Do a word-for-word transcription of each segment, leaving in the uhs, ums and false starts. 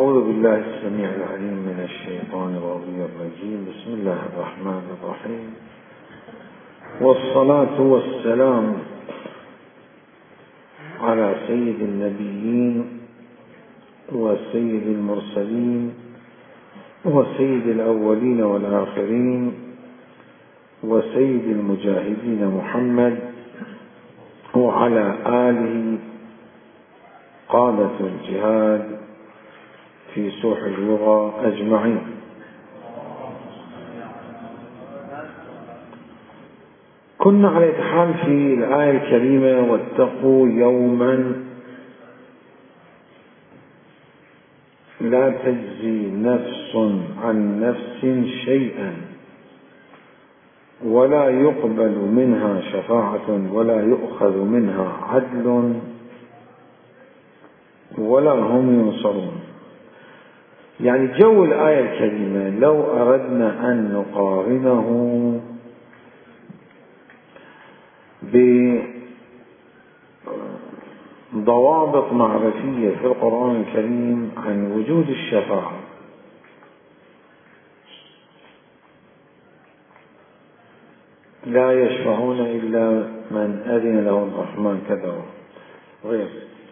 أعوذ بالله السميع العليم من الشيطان الرجيم. بسم الله الرحمن الرحيم، والصلاة والسلام على سيد النبيين وسيد المرسلين وسيد الأولين والآخرين وسيد المجاهدين محمد وعلى آله قادة الجهاد في سوح اللغة أجمعين. كنا على إتحال في الآية الكريمة: واتقوا يوما لا تجزي نفس عن نفس شيئا ولا يقبل منها شفاعة ولا يؤخذ منها عدل ولا هم ينصرون. يعني جو الآية الكريمة لو أردنا أن نقارنه بضوابط معرفية في القرآن الكريم عن وجود الشفاعة، لا يشفعون إلا من أذن له الرحمن كذا وغير.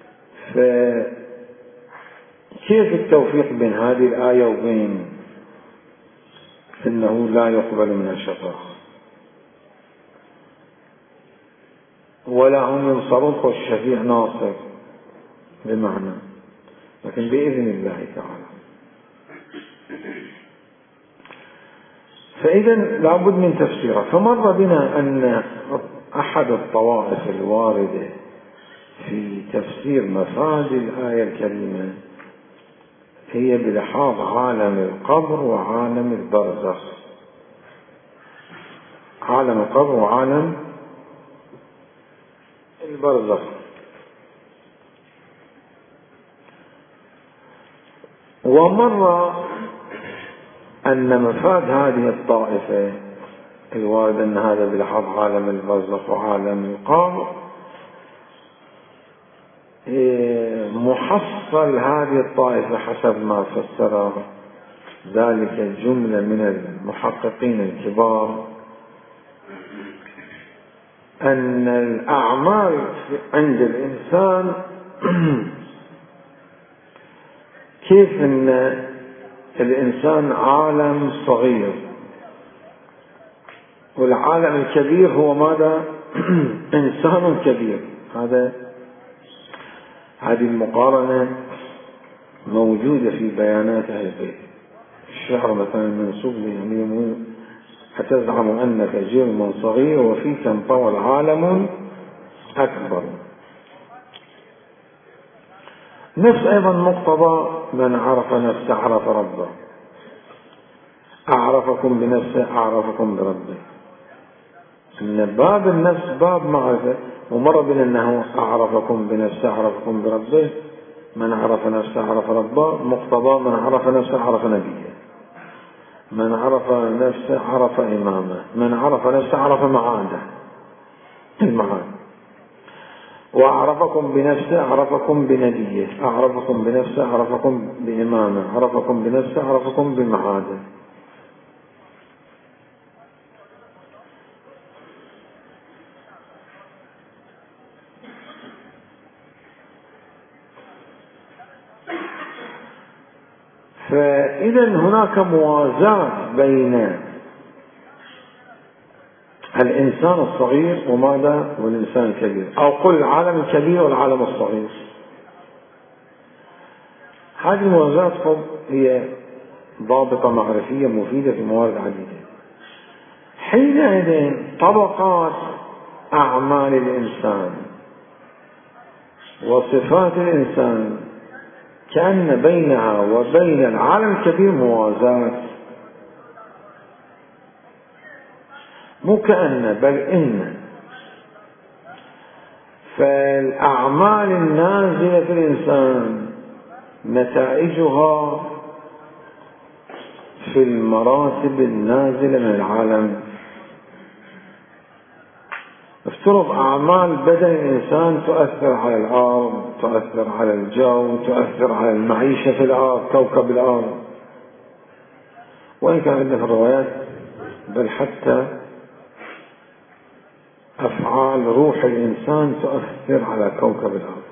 فكيف التوفيق بين هذه الآية وبين أنه لا يقبل من الشفاعة ولا هم ينصرون؟ والشفيع ناصر بمعنى، لكن بإذن الله تعالى. فإذا لابد من تفسيرها. فمر بنا أن أحد الطوائف الواردة في تفسير مفاد الآية الكريمة هي بلحاظ عالم القبر وعالم البرزخ. عالم القبر وعالم البرزخ. ومر أن مفاد هذه الطائفة الوارد أن هذا بلحاظ عالم البرزخ وعالم القبر محصل هذه الطائفة حسب ما فسر ذلك جملة من المحققين الكبار، أن الأعمال عند الإنسان كيف أن الإنسان عالم صغير والعالم الكبير هو ماذا؟ إنسان كبير. هذا هذه المقارنة موجودة في بيانات أهل البيت. الشعر مثلا منسوب لي: أتزعم أنك جرم صغير وفيك انطوى العالم أكبر. نفس أيضا مقتضى من عرف نفسه عرف ربه. أعرفكم بنفسه أعرفكم بربه. إن باب النفس باب معرفة، ومر بنا أنه أعرفكم بنفسه أعرفكم بربه. من عرف نفسه عرف ربه. مقتضى من عرف نفسه عرف نبيه. من عرف نفسه عرف إمامه. من عرف نفسه عرف معاده المعاد. وأعرفكم بنفسه أعرفكم بنبيه. أعرفكم بنفسه أعرفكم بإمامه. أعرفكم بنفسه أعرفكم بمعاده. فإذا هناك موازاة بين الإنسان الصغير وماذا؟ والإنسان الكبير، أو قل العالم الكبير والعالم الصغير. هذه الموازاة هي ضابطة معرفية مفيدة في موارد عديدة. حينئذ طبقات أعمال الإنسان وصفات الإنسان كأن بينها وبين العالم الكبير موازاة، مو كأن بل إن. فالأعمال النازلة في الإنسان نتائجها في المراتب النازلة من العالم. افترض أعمال بدن الإنسان تؤثر على الأرض، تؤثر على الجو، تؤثر على المعيشة في الأرض، كوكب الأرض. وإن كان عندنا في الروايات بل حتى أفعال روح الإنسان تؤثر على كوكب الأرض.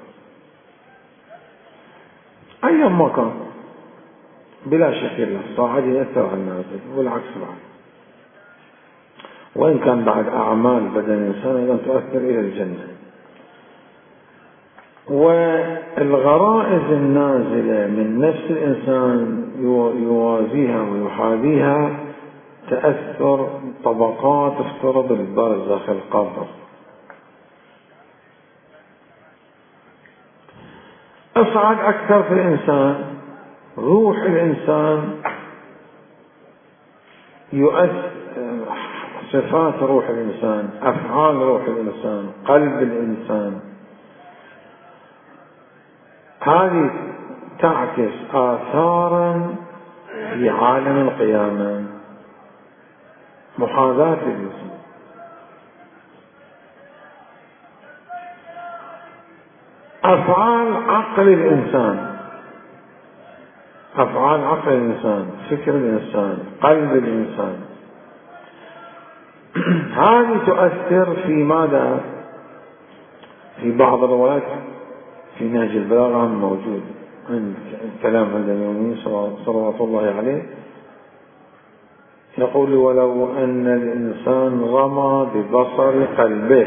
أيما كان بلا شك الصاعد يأثر على النازل والعكس بعد. وإن كان بعد أعمال بدن الإنسان أيضا تؤثر إلى الجنة. والغرائز النازلة من نفس الإنسان يوازيها ويحاذيها تأثر طبقات افترض البرزخ القبر. أصعد أكثر في الإنسان روح الإنسان يؤثر، صفات روح الإنسان، أفعال روح الإنسان، قلب الإنسان، هذه تعكس آثارا في عالم القيامة، محاذاة الإنسان. أفعال عقل الإنسان، أفعال عقل الإنسان، فكر الإنسان، قلب الإنسان، هذه تؤثر في ماذا؟ في بعض الروايات في نهج البلاغة موجود عند كلام عند اليومين صلوات الله عليه، يقول: ولو أن الإنسان رمى ببصر قلبه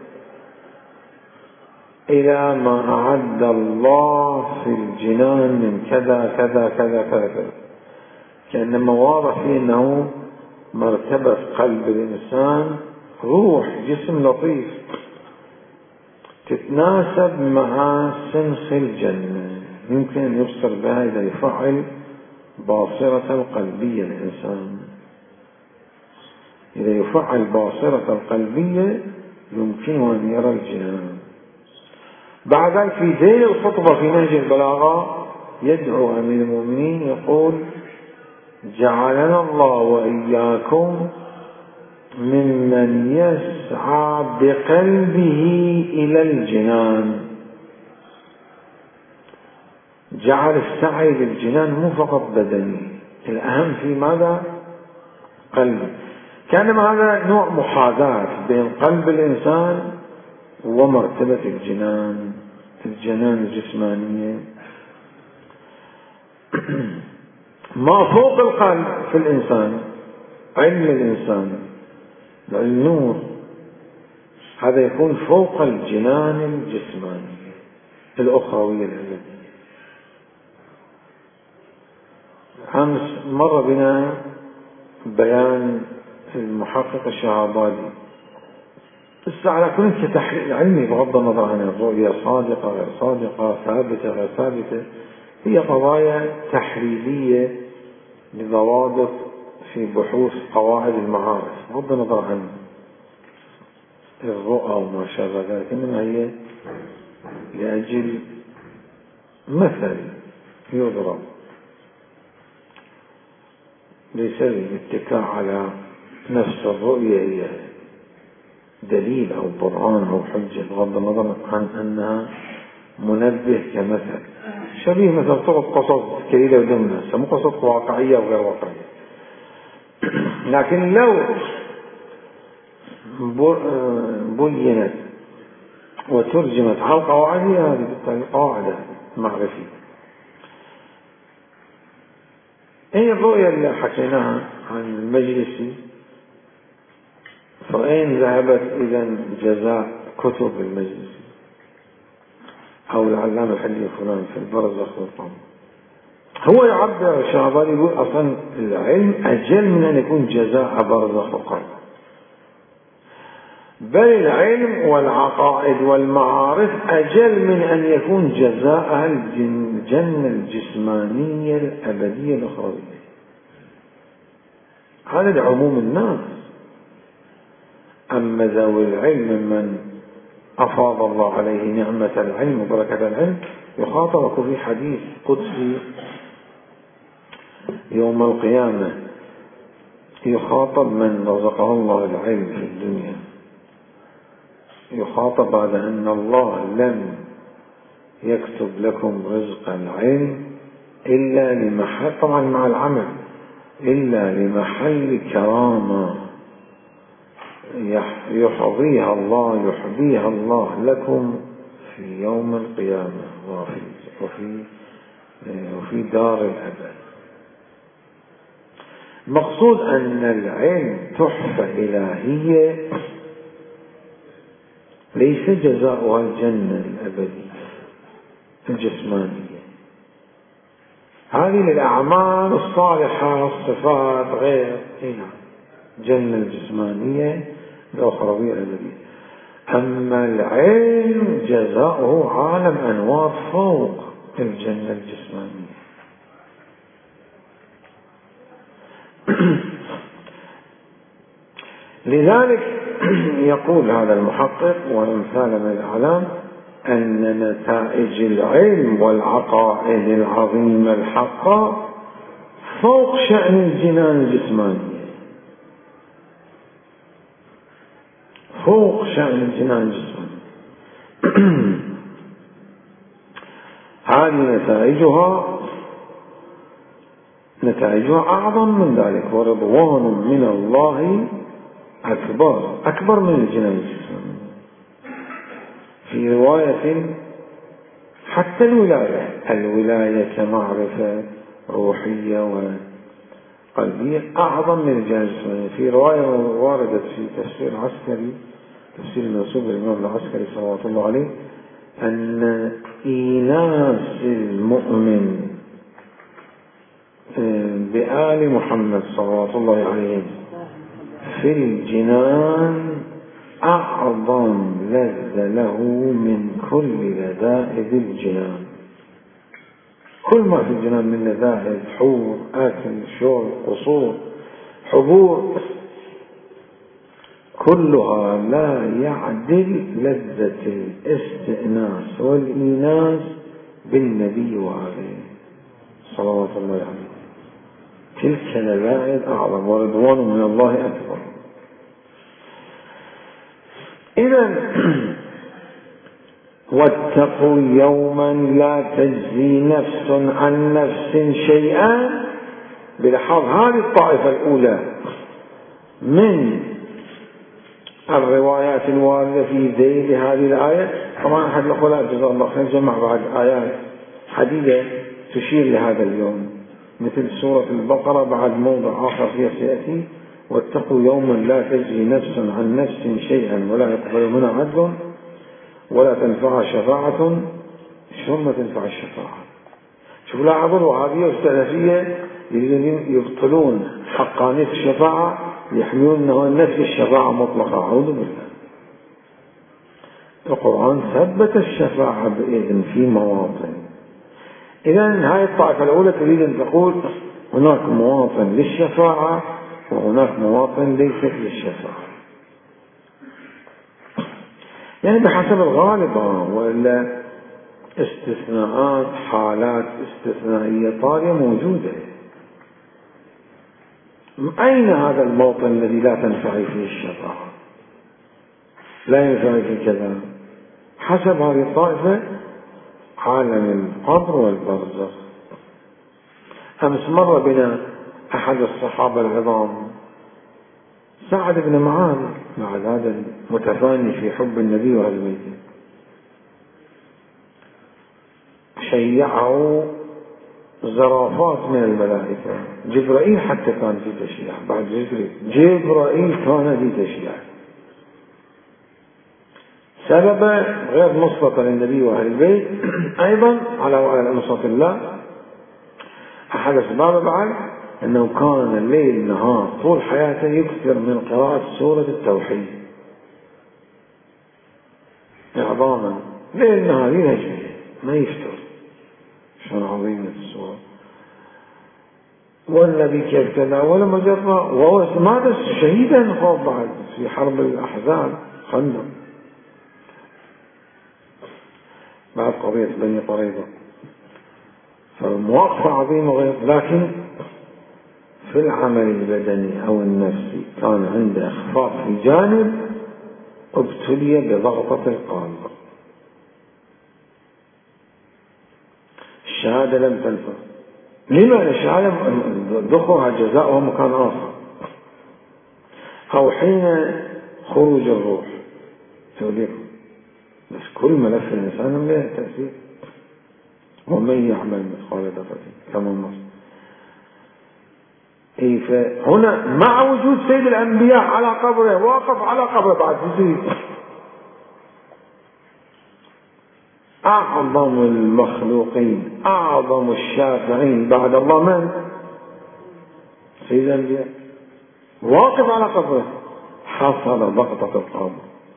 إلى ما أعد الله في الجنان من كذا كذا كذا كذا كذا، كأنما واضح فيه أنه مرتبة قلب الإنسان روح جسم لطيف تتناسب مع سنخ الجنة، يمكن أن يبصر بها إذا يفعل باصرة القلبية الإنسان. إذا يفعل باصرة القلبية يمكنه أن يرى الجنان. بعد ذلك في ذيل الخطبة في نهج البلاغة يدعو أمير المؤمنين يقول: جعلنا الله وإياكم ممن يسعى بقلبه إلى الجنان. جعل السعي للجنان مو فقط بدني، الأهم في ماذا؟ قلبي. كانما هذا نوع محاذاة بين قلب الإنسان ومرتبة الجنان، الجنان الجسمانية. ما فوق القلب في الإنسان علم الإنسان، النور، هذا يكون فوق الجنان الجسمانية الأخروية الأبدية. أمس مر بنا بيان المحقق الشعبادي، بس على كل كتحليل علمي بغض النظر عن الرؤية صادقة غير صادقة، ثابتة غير ثابتة، هي قضايا تحليلية لضوابط في بحوث قواعد المعارف بغض النظر عن الرؤى وما شابه ذلك، إنما هي لأجل مثل يضرب، ليس الاتكاء على نفس الرؤية هي دليل أو برهان أو حجة، بغض النظر عن أنها منبه كمثل، شبيه مثل طرق قصص كليلة ودمنة، مو قصص واقعية وغير واقعية. لكن لو بينت وترجمت على القواعد، هذه بالتالي قاعدة معرفية. هي الرؤية اللي حكيناها عن المجلسي، فأين ذهبت إذن جزاء كتب المجلسي أو العلامة الحديث فلان في البرزخ والقبر؟ هو يعبر الشعباني يقول أصلا العلم أجل من أن يكون جزاء برزخ وقبر، بل العلم والعقائد والمعارف أجل من أن يكون جزاء الجنة الجسمانية الأبدية الأخروية. هذا لعموم الناس. أما ذوي العلم من أفاض الله عليه نعمة العلم وبركة العلم يخاطب في حديث قدسي يوم القيامة، يخاطب من رزقه الله العلم في الدنيا يخاطب بعد أن الله لم يكتب لكم رزق العلم إلا لمحل، طبعا مع العمل، إلا لمحل كرامة يحظيها الله يحظيها الله لكم في يوم القيامة وفي, وفي, وفي دار الأبد. المقصود أن العلم تحفة إلهية ليس جزاؤها الجنة الأبدية الجسمانية. هذه للأعمال الصالحة الصفات غير هنا جنة الجسمانية الأخروية الأبدية. أما العلم جزاؤه عالم أنوار فوق الجنة الجسمانية. لذلك يقول هذا المحقق وأمثال من الأعلام أن نتائج العلم والعقائد العظيمة الحقة فوق شأن الجنان الجسمانية، فوق شأن الجنان الجسمانية. هذه نتائجها نتائجها أعظم من ذلك، ورضوان من الله أكبر أكبر من الجنان الجسمانية. في رواية حتى الولاية الولاية كمعرفة روحية وقلبية أعظم من الجنان الجسمانية. في رواية واردت في تفسير العسكري، تفسير المنسوب للإمام العسكري صلى الله عليه، أن إيناس المؤمن بآل محمد صلى الله عليه في الجنان أعظم لذة له من كل لذائذ الجنان. كل ما في الجنان من لذائذ، حور، أكل، شرب، قصور، حبور، كلها لا يعدل لذة الاستئناس والإيناس بالنبي وآله صلوات الله عليه. تلك لذائذ أعظم ورضوان من الله أكبر. إذن واتقوا يوما لا تجزي نفس عن نفس شيئا. بلحاظ هذه الطائفة الأولى من الروايات الواردة في ذيل هذه الآية. طبعا أحد الأخوة جزاه الله خير جمع بعد آيات حديدة تشير لهذا اليوم، مثل سورة البقرة بعد موضع آخر فيها سيأتي واتقوا يوما لا تجزي نفس عن نفس شيئا ولا يقبل منها عدل ولا تنفع شفاعة. شلون ما تنفع الشفاعة؟ شوف لاحظوا الوهابية والسلفية يبطلون حقانية الشفاعة، يحملون أنه نفي الشفاعة مطلقة. أعوذ بالله. القرآن ثبت الشفاعة بإذن في مواطن. إذن هذه الطائفة الأولى تريد أن تقول هناك مواطن للشفاعة وهناك مواطن ليست للشفاعة، يعني بحسب الغالب، وإلا استثناءات حالات استثنائية طارئة موجودة. أين هذا الموطن الذي لا تنفع فيه الشفاعة؟ لا ينفع فيه كذا. حسب هذه الطائفة عالم القبر والبرزخ. أمس مر بنا أحد الصحابة العظام سعد بن معاذ، مع هذا المتفاني في حب النبي وأهل بيته، شيعه زرافات من الملائكة. جبرائيل حتى كان في تشييع، بعد جبرائيل جبرائيل كان في تشييع. سبب غير مسبقة للنبي وأهل البيت أيضا على وعلى أنصاف الله. أحد أسباب بعد أنه كان الليل نهار طول حياته يكثر من قراءة سورة التوحيد إعظاما، ليل نهار ينهج ما يفتر. شان عظيمة السورة. والنبي كيف تناول مجرة وهو مات شهيدا خوف بعد في حرب الأحزاب خندق بعد قضية بني قريظة. فالمواقفة عظيمة غير، لكن في العمل البدني أو النفسي كان عنده إخفاق في جانب ابتلي بضغطة القلب. الشهادة لم تنفع. لما؟ الشهادة دخلها جزاؤها مكان آخر، أو حين خروج الروح توليكم. بس كل ملف الإنسان له تأثير. ومن يعمل مثقال ذرة كما النص. إيه فهنا مع وجود سيد الأنبياء على قبره، واقف على قبره بعد يزيد. أعظم المخلوقين، أعظم الشافعين بعد الله من؟ سيد الأنبياء، واقف على قبره، حصل ضغطة القبر.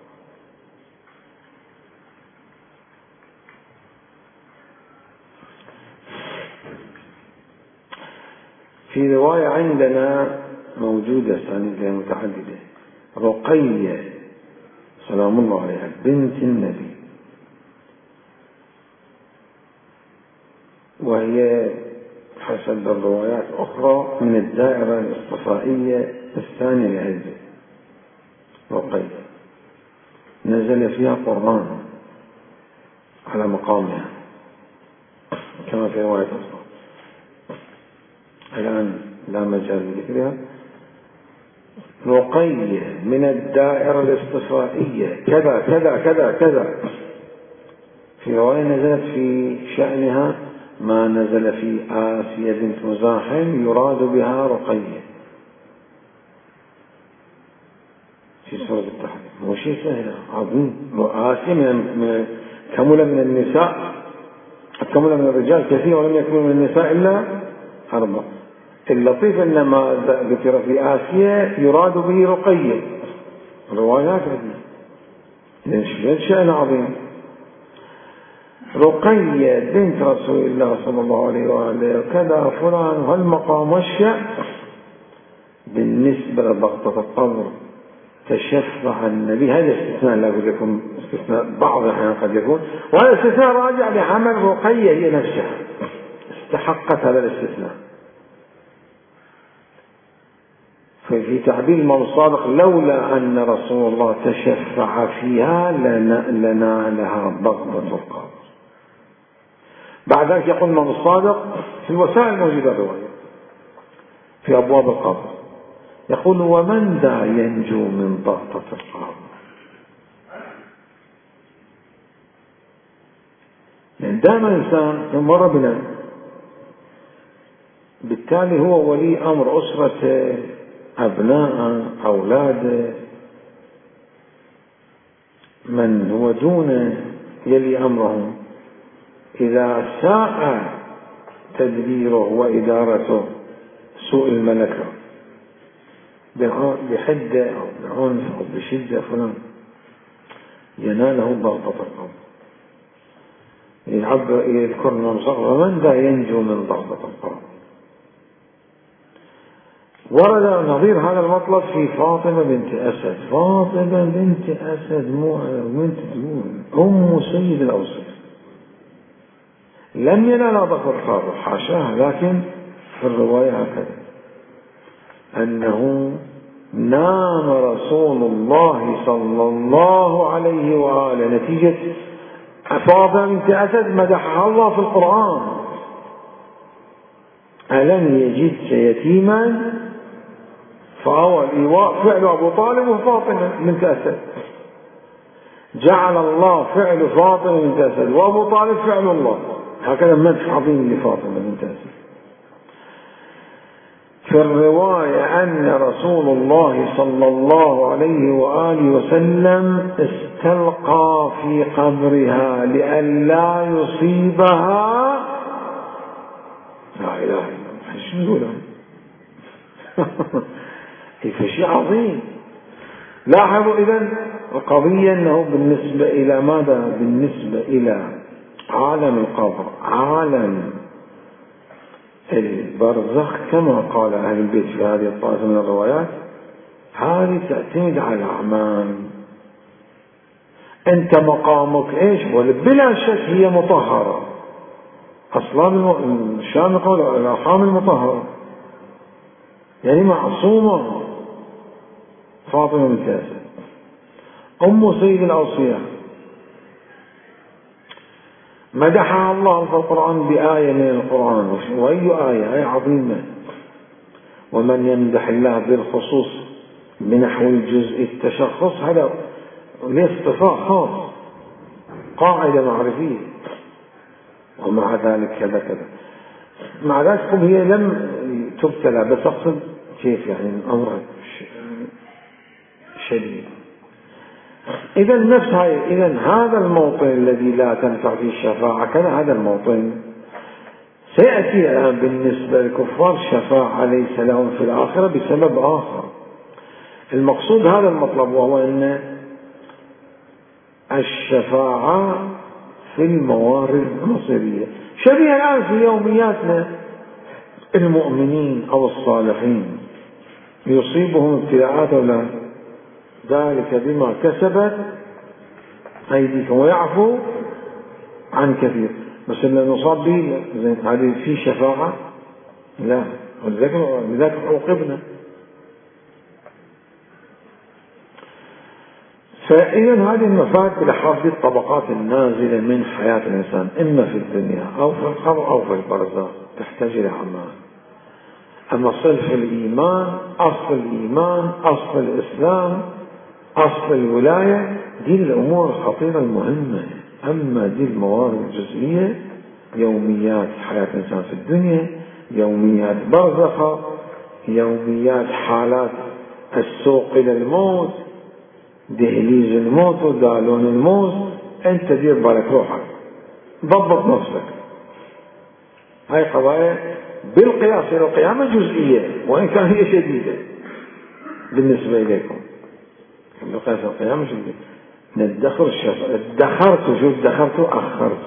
في رواية عندنا موجودة سنة متعددة، رقية سلام الله عليها بنت النبي، وهي حسب الروايات أخرى من الدائرة الاصطفائية الثانية لهذه رقية، نزل فيها قرآن على مقامها كما في رواية أخرى، الآن لا مجال لذكرها. رقية من الدائرة الاصطفائية كذا كذا كذا كذا. في رواية نزلت في شأنها ما نزل في آسيا بنت مزاحم يراد بها رقية في سورة التحريم. مو شيء سهل عظيم. آسيا من كمل من النساء، كمل من الرجال كثير ولم يكمل من النساء إلا أربعة. اللطيف أن ما ذكر في آسيا يراد به رقية، روايات هذه شأن عظيم. رقية بنت رسول الله صلى الله عليه وآله وكذا فلان، هالمقام والشأن بالنسبة لضغطة القبر تشفع النبي. هذا استثناء، لا أقول لكم استثناء، بعض الأحيان قد يكون، وهذا استثناء راجع لعمل رقية هي نفسها استحقت هذا الاستثناء. ففي تعبير الإمام الصادق لولا أن رسول الله تشفع فيها لنالها ضغطة القبر. بعد ذلك يقول الإمام الصادق في الوسائل الموجودة الرواية في أبواب القبر، يقول ومن ذا ينجو من ضغطة القبر. يعني دائما إنسان مر بنا، بالتالي هو ولي أمر أسرته، أبناء، أولاده، من هو دونه يلي أمرهم، إذا ساء تدبيره وإدارته سوء الملكة بحدة أو بعنف أو بشدة فلان يناله ضغطة القبر. يعبر يذكر المنصر ومن ذا ينجو من ضغطة القبر. ورد نظير هذا المطلب في فاطمة بنت أسد. فاطمة بنت أسد مو بنت تقول أم سيد الأوصياء، لم ينال ضغط القبر حاشاها، لكن في الرواية هكذا أنه نام رسول الله صلى الله عليه وآله نتيجة فاطمة بنت أسد مدحها الله في القرآن: ألم يجدك يتيما فهو الإيواء فعل أبو طالب وفاطمة بنت أسد. جعل الله فعل فاطمة بنت أسد وأبو طالب فعل الله. هكذا مدح عظيم لفاطمة بنت أسد. في الرواية أن رسول الله صلى الله عليه وآله وسلم استلقى في قبرها لئلا يصيبها. لا إله إلا الله. شو نقول كيف شيء عظيم. لاحظوا إذن القضية أنه بالنسبة إلى ماذا؟ بالنسبة إلى عالم القبر، عالم البرزخ كما قال أهل البيت في هذه الطائفة من الروايات، هذه تعتمد على الأعمال. أنت مقامك إيش؟ بلا شك هي مطهرة، أصلا الشام يقول الأرحام المطهرة، يعني معصومة فاطمة بنت أسد. أم سيد الأوصياء مدحها الله في القرآن بآية من القرآن، وأي آية؟ آية عظيمة. ومن يمدح الله بالخصوص بنحو الجزء التشخص هذا لاصطفاء خاص، قاعدة معرفية. ومع ذلك كذا كذا، مع ذلك هي لم تبتلى، بس أقصد كيف يعني الأمر شديد. إذا نفس هاي، إذا هذا الموطن الذي لا تنفع فيه الشفاعة كذا، هذا الموطن سيأتي الآن بالنسبة للكفار شفاعة ليس لهم في الآخرة بسبب آخر. المقصود هذا المطلب، وهو أن الشفاعة في الموارد المصيرية شبيه الآن في يومياتنا المؤمنين أو الصالحين يصيبهم ابتلاءات ولا ذلك بما كسبت أيديكم ويعفو عن كثير، بس اللي نصاب به هذه في شفاعة لا، ولذلك عوقبنا. فإذا هذه المفاتيح لحفظ الطبقات النازلة من حياة الإنسان إما في الدنيا أو في القبر أو في البرزخ تحتاج إلى أعمال. أما صلح الإيمان، أصل الإيمان، أصل الإسلام، أصل الولاية، دي الأمور الخطيرة المهمة. أما دي الموارد الجزئية، يوميات حياة الإنسان في الدنيا، يوميات برزخة، يوميات حالات السوق إلى الموت، دهليز الموت ودالون الموت، أنت دير بالك روحك، ضبط نفسك. هاي قضايا بالقياس إلى القيامة جزئية، وإن كان هي شديدة بالنسبة إليكم. بالقياس إلى القيامة جزئية. ندخر الشفاعة، ادخرت، شو ادخرت؟ أخرت.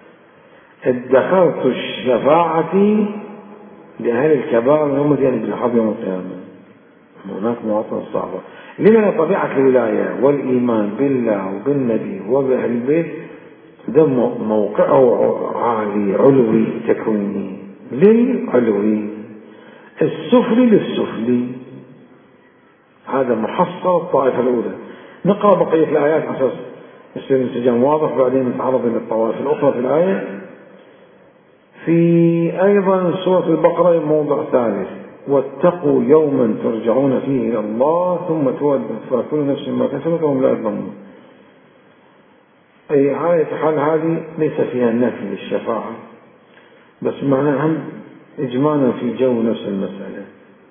ادخرت الشفاعة لأهل الكبار من أمتي بالحظ يوم القيامة. هناك مواطن صعبة. لمن طبيعة الولاية والإيمان بالله وبالنبي وبأهل البيت ده موقعه عالي علوي تكويني للعلوي، السفلي للسفلي. هذا محصل الطائفة الأولى. نقرأ بقية الآيات على أساس يصير الانسجام واضح، بعدين نتعرض إلى الطوائف الأخرى في الآية. في أيضا سورة البقرة موضع ثالث: واتقوا يوما ترجعون فيه إلى الله ثم توفى كل نفس ما كسبت وهم لا يظلمون. أي آية حال هذه ليس فيها نفي للشفاعة، بس معناها هم إجمالا في جو نفس المسألة.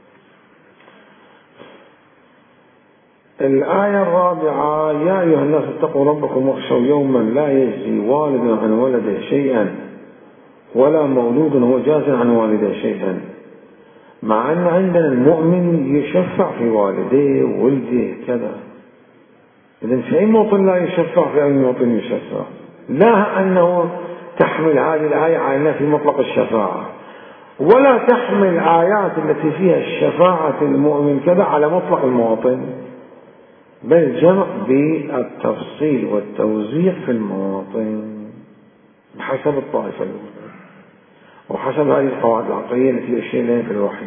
الآية الرابعة: يا أيها الناس اتقوا ربكم واخشوا يوما لا يجزي والد عن ولده شيئا ولا مولود هو جاز عن والده شيئا. مع أن عندنا المؤمن يشفع في والديه وولده كذا، إذن في أي موطن لا يشفع، في أي موطن يشفع. لا أنه تحمل هذه الآية على في مطلق الشفاعة، ولا تحمل آيات التي فيها الشفاعة المؤمن كذا على مطلق المواطن، بل جمع بالتفصيل والتوزيع في المواطن بحسب الطائفة الأولى وحسب هذه القواعد العقلية التي أشير لها في الوحي.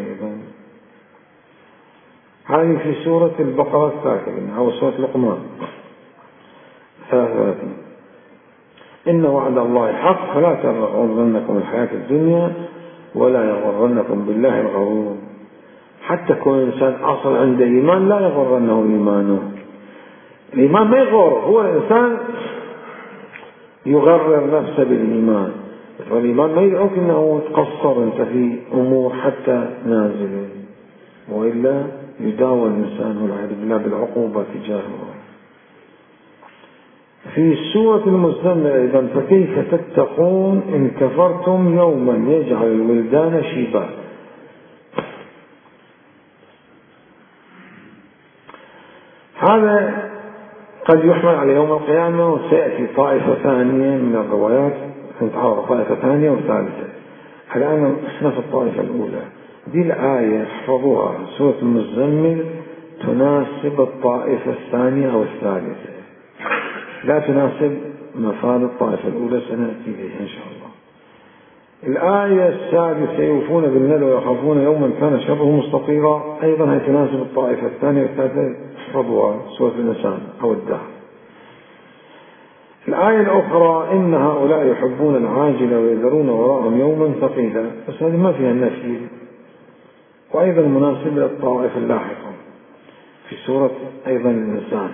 هذه في سورة البقرة الثالثة أو سورة لقمان ثلاثة وثلاثين: إن وعد الله حق فلا تغرنكم الحياة الدنيا ولا يغرنكم بالله الغرور. حتى كون إنسان أصل عنده إيمان لا يغرنه إيمانه. الإيمان ما يغر، هو الإنسان يغرر نفسه بالإيمان، والإيمان ما يدعوك أنه تقصر أنت في أمور حتى نازلة، وإلا يداوى الإنسان والعياذ بالله بالعقوبة تجاهه. في سورة المزمل أيضا: فكيف تتقون إن كفرتم يوما يجعل الولدان شيبا. هذا قد يحمل على يوم القيامة، وسيأتي طائفة ثانية من الروايات سنتعرض طائفة ثانية وثالثة. الآن احنا في الطائفة الأولى. دي الآية احفظوها، سورة المزمل تناسب الطائفة الثانية أو الثالثة، لا تناسب مفاد الطائفة الأولى، سنأتي إليها إن شاء الله. الآية السادسة: يوفون بالنذر ويخافون يوما كان شره مستطيرا، أيضا هي تناسب الطائفة الثانية والثالثة، احفظوها، سورة الإنسان أو الدهر. في الآية الأخرى إن هؤلاء يحبون العاجلة ويذرون وراءهم يوما ثقيلا، بس هذه ما فيها النفي، وأيضا مناسبة للطائفة اللاحقة في سورة أيضا الإنسان.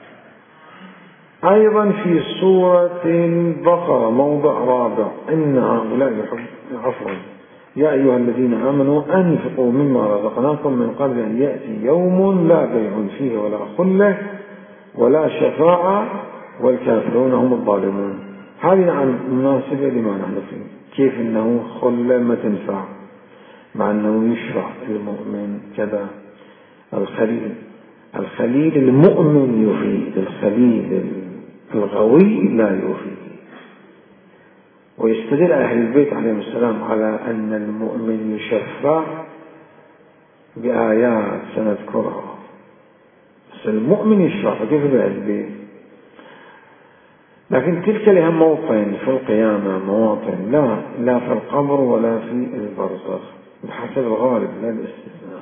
أيضا في سورة البقرة موضع رابع إن هؤلاء يحب عفوا يا أيها الذين آمنوا أنفقوا مما رزقناكم من قبل أن يأتي يوم لا بيع فيه ولا خلة ولا شفاعة والكافرون هم الظالمون. هذه عن مناسبة لما نحن فيه، كيف أنه خلة ما تنفع مع أنه يشفع المؤمن كذا. الخليل الخليل المؤمن يفيد، الخليل الغوي لا يفيد. ويستدل أهل البيت عليهم السلام على أن المؤمن يشفع بآيات سنذكرها، بس المؤمن يشفع فكيف بأهل البيت؟ لكن تلك لها موطن في القيامة، مواطن لا لا في القبر ولا في البرزخ بحسب الغالب لا الاستثناء.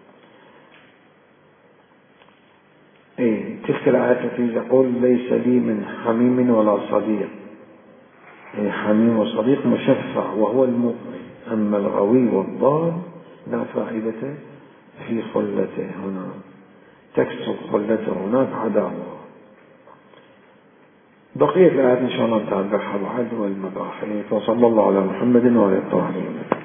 إيه تلك الآيات التي تقول ليس لي من حميم ولا صديق، يعني حميم وصديق مشفع وهو المؤمن، أما الغوي والضال لا فائدة في خلته هنا، تكسب خلته هناك عداوة. بقية الآيات إن شاء الله نتابعها بعد والمباحث. وصلى الله على محمد وعلى آله وصحبه.